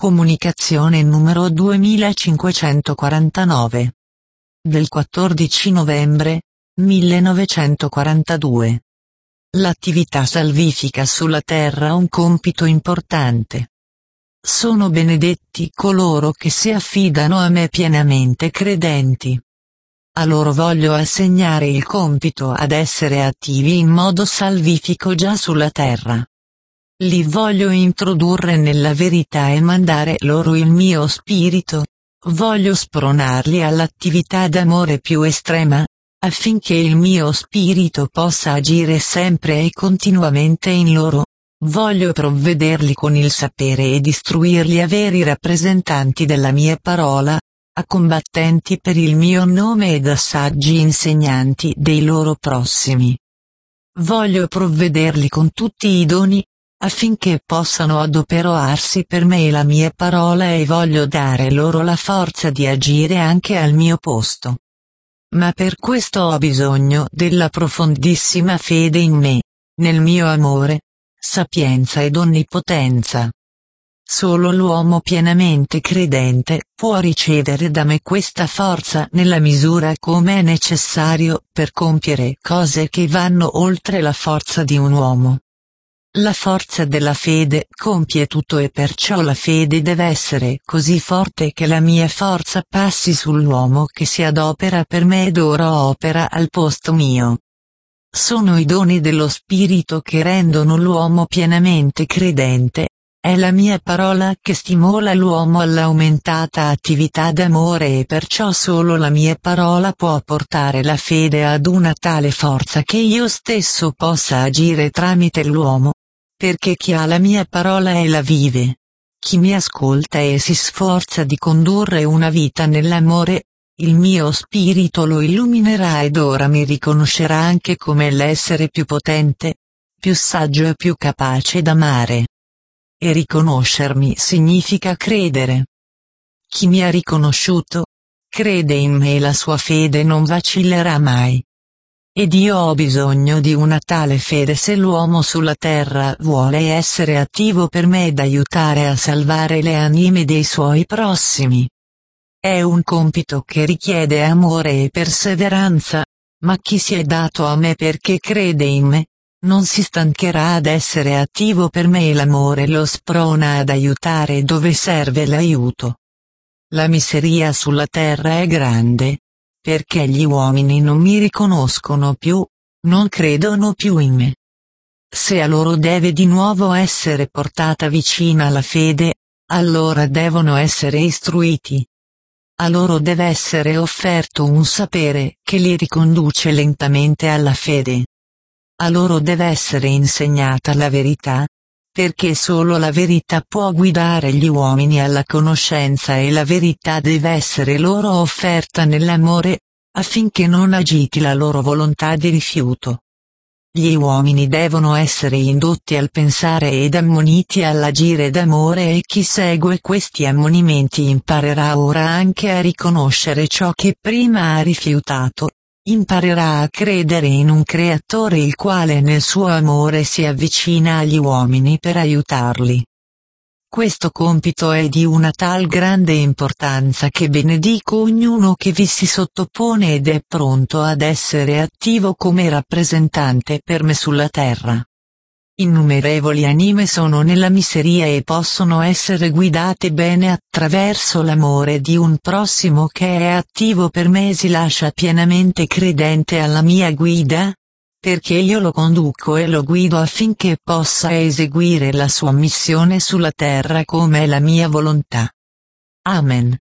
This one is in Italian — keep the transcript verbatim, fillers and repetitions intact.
Comunicazione numero duemilacinquecentoquarantanove. Del quattordici novembre millenovecentoquarantadue. L'attività salvifica sulla terra ha un compito importante. Sono benedetti coloro che si affidano a me pienamente credenti. A loro voglio assegnare il compito ad essere attivi in modo salvifico già sulla terra. Li voglio introdurre nella verità e mandare loro il mio spirito. Voglio spronarli all'attività d'amore più estrema, affinché il mio spirito possa agire sempre e continuamente in loro. Voglio provvederli con il sapere ed istruirli a veri rappresentanti della mia parola, a combattenti per il mio nome ed a saggi insegnanti dei loro prossimi. Voglio provvederli con tutti i doni, affinché possano adoperarsi per me e la mia parola, e voglio dare loro la forza di agire anche al mio posto. Ma per questo ho bisogno della profondissima fede in me, nel mio amore, sapienza ed onnipotenza. Solo l'uomo pienamente credente può ricevere da me questa forza nella misura come è necessario per compiere cose che vanno oltre la forza di un uomo. La forza della fede compie tutto, e perciò la fede deve essere così forte che la mia forza passi sull'uomo che si adopera per me ed ora opera al posto mio. Sono i doni dello Spirito che rendono l'uomo pienamente credente. È la mia parola che stimola l'uomo all'aumentata attività d'amore, e perciò solo la mia parola può portare la fede ad una tale forza che io stesso possa agire tramite l'uomo. Perché chi ha la mia parola e la vive, chi mi ascolta e si sforza di condurre una vita nell'amore, il mio spirito lo illuminerà ed ora mi riconoscerà anche come l'essere più potente, più saggio e più capace d'amare. E riconoscermi significa credere. Chi mi ha riconosciuto, crede in me e la sua fede non vacillerà mai. Ed io ho bisogno di una tale fede se l'uomo sulla terra vuole essere attivo per me ed aiutare a salvare le anime dei suoi prossimi. È un compito che richiede amore e perseveranza, ma chi si è dato a me perché crede in me, non si stancherà ad essere attivo per me e l'amore lo sprona ad aiutare dove serve l'aiuto. La miseria sulla terra è grande, perché gli uomini non mi riconoscono più, non credono più in me. Se a loro deve di nuovo essere portata vicina la fede, allora devono essere istruiti. A loro deve essere offerto un sapere che li riconduce lentamente alla fede. A loro deve essere insegnata la verità, perché solo la verità può guidare gli uomini alla conoscenza, e la verità deve essere loro offerta nell'amore, affinché non agiti la loro volontà di rifiuto. Gli uomini devono essere indotti al pensare ed ammoniti all'agire d'amore, e chi segue questi ammonimenti imparerà ora anche a riconoscere ciò che prima ha rifiutato. Imparerà a credere in un Creatore il quale nel suo amore si avvicina agli uomini per aiutarli. Questo compito è di una tal grande importanza che benedico ognuno che vi si sottopone ed è pronto ad essere attivo come rappresentante per me sulla terra. Innumerevoli anime sono nella miseria e possono essere guidate bene attraverso l'amore di un prossimo che è attivo per me e si lascia pienamente credente alla mia guida, perché io lo conduco e lo guido affinché possa eseguire la sua missione sulla terra come è la mia volontà. Amen.